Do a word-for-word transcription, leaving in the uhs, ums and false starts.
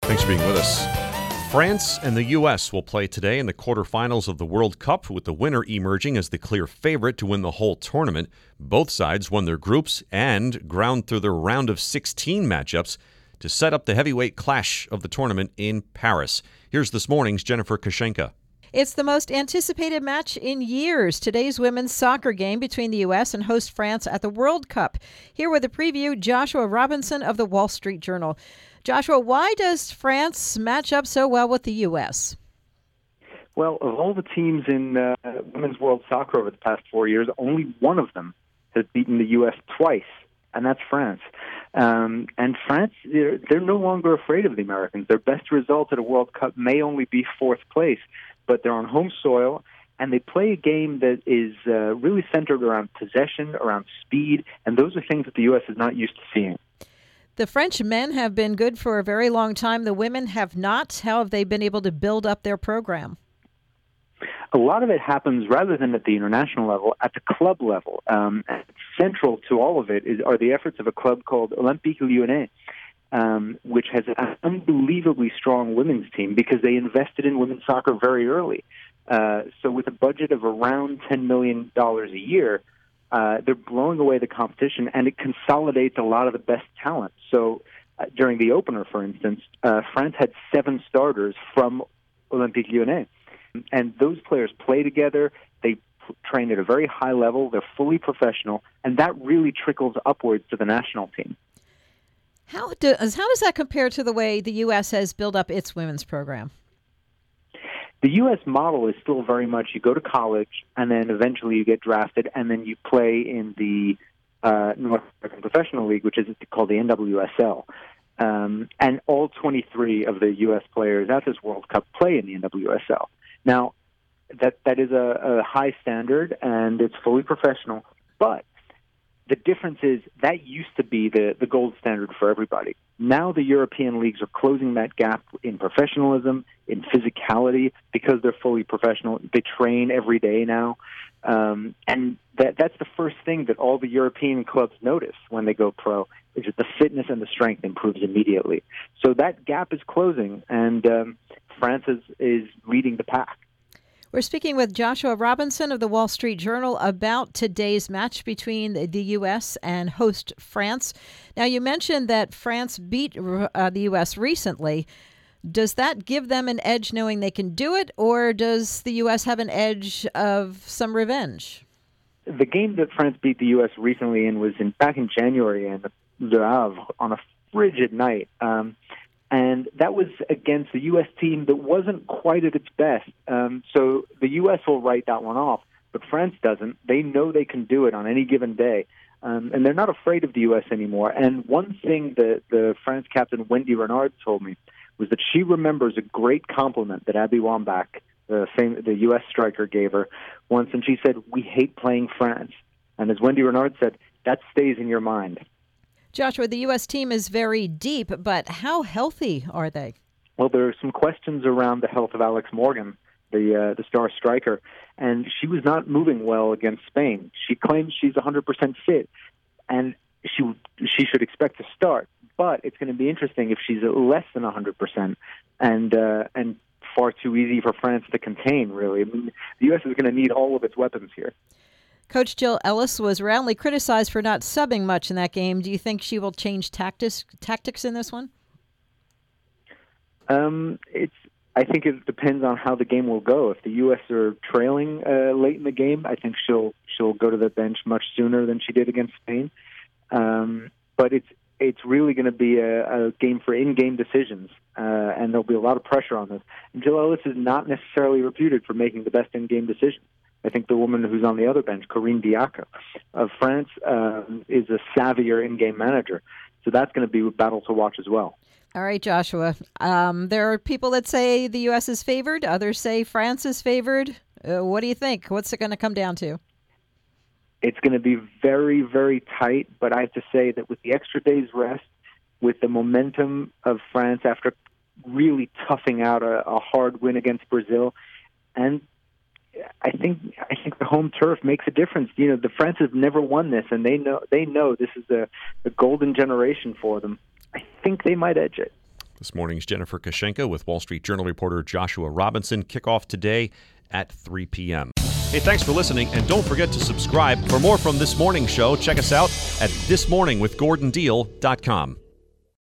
Thanks for being with us. France and the U S will play today in the quarterfinals of the World Cup, with the winner emerging as the clear favorite to win the whole tournament. Both sides won their groups and ground through their round of sixteen matchups to set up the heavyweight clash of the tournament in Paris. Here's this morning's Jennifer Kushenka. It's the most anticipated match in years, today's women's soccer game between the U S and host France at the World Cup. Here with a preview, Joshua Robinson of the Wall Street Journal. Joshua, why does France match up so well with the U S? Well, of all the teams in uh, women's world soccer over the past four years, only one of them has beaten the U S twice, and that's France. Um, and France, they're, they're no longer afraid of the Americans. Their best result at a World Cup may only be fourth place, but they're on home soil, and they play a game that is uh, really centered around possession, around speed, and those are things that the U S is not used to seeing. The French men have been good for a very long time. The women have not. How have they been able to build up their program? A lot of it happens, rather than at the international level, at the club level. Um, central to all of it is, are the efforts of a club called Olympique Lyonnais, um, which has an unbelievably strong women's team because they invested in women's soccer very early. Uh, so with a budget of around ten million dollars a year, uh, they're blowing away the competition, and it consolidates a lot of the best talent. So uh, during the opener, for instance, uh, France had seven starters from Olympique Lyonnais. And those players play together, they train at a very high level, they're fully professional, and that really trickles upwards to the national team. How does, how does that compare to the way the U S has built up its women's program? The U S model is still very much you go to college, and then eventually you get drafted, and then you play in the uh, North American Professional League, which is called the N W S L. Um, and all twenty-three of the U S players at this World Cup play in the N W S L. Now, that that is a, a high standard, and it's fully professional, but the difference is that used to be the, the gold standard for everybody. Now the European leagues are closing that gap in professionalism, in physicality, because they're fully professional. They train every day now, um, and that that's the first thing that all the European clubs notice when they go pro, is that the fitness and the strength improves immediately. So that gap is closing, and um, France is, is leading the pack. We're speaking with Joshua Robinson of the Wall Street Journal about today's match between the U S and host France. Now, you mentioned that France beat uh, the U S recently. Does that give them an edge knowing they can do it, or does the U S have an edge of some revenge? The game that France beat the U S recently in was in back in January in Le Havre on a frigid night. Um, And that was against the U S team that wasn't quite at its best. Um, so the U S will write that one off, but France doesn't. They know they can do it on any given day. Um, and they're not afraid of the U S anymore. And one thing that the France captain, Wendy Renard, told me was that she remembers a great compliment that Abby Wambach, the, same, the U S striker, gave her once. And she said, "We hate playing France." And as Wendy Renard said, that stays in your mind. Joshua, the U S team is very deep, but how healthy are they? Well, there are some questions around the health of Alex Morgan, the uh, the star striker, and she was not moving well against Spain. She claims she's one hundred percent fit, and she she should expect to start. But it's going to be interesting if she's at less than one hundred percent, and uh, and far too easy for France to contain, really. I mean, the U S is going to need all of its weapons here. Coach Jill Ellis was roundly criticized for not subbing much in that game. Do you think she will change tactics tactics in this one? Um, it's. I think it depends on how the game will go. If the U S are trailing uh, late in the game, I think she'll she'll go to the bench much sooner than she did against Spain. Um, but it's it's really going to be a, a game for in-game decisions, uh, and there'll be a lot of pressure on this. And Jill Ellis is not necessarily reputed for making the best in-game decisions. I think the woman who's on the other bench, Corinne Diacre of France, um, is a savvier in-game manager. So that's going to be a battle to watch as well. All right, Joshua. Um, there are people that say the U S is favored. Others say France is favored. Uh, what do you think? What's it going to come down to? It's going to be very, very tight. But I have to say that with the extra day's rest, with the momentum of France after really toughing out a, a hard win against Brazil, and I think I think the home turf makes a difference. You know, the France have never won this, and they know they know this is a, a golden generation for them. I think they might edge it. This morning's Jennifer Kashenka with Wall Street Journal reporter Joshua Robinson. Kickoff today at three p.m. Hey, thanks for listening, and don't forget to subscribe. For more from This Morning Show, check us out at this morning with gordon deal dot com.